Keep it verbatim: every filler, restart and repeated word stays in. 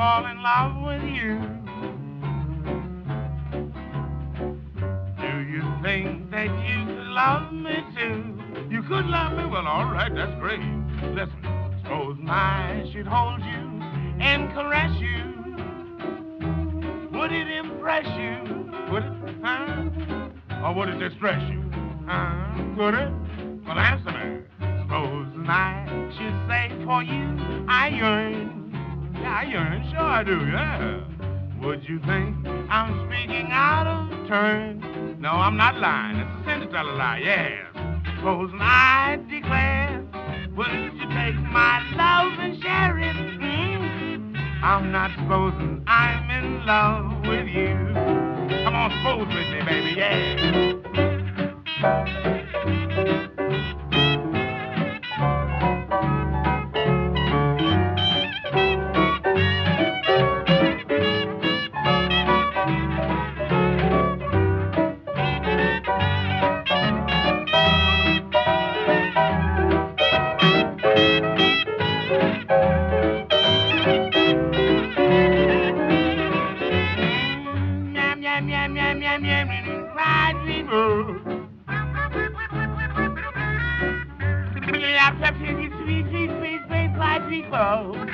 fall in love with you. Do you think that you could love me too? You could love me? Well, all right, that's great. Listen, suppose I should hold you and caress you. Would it impress you? Would it, huh? Or would it distress you? Huh? Would it? Well, answer me. Suppose I should say for you, I yearn. Yeah, I yearn. Sure I do, yeah. Would you think I'm speaking out of turn? No, I'm not lying. It's a sin to tell a lie, yes. Suppose I declare, would you take my love and share it? Mm? I'm not supposing I'm in love with you. Come on, suppose with me, baby, yeah. Sweet, sweet, sweet, sweet, sweet, people.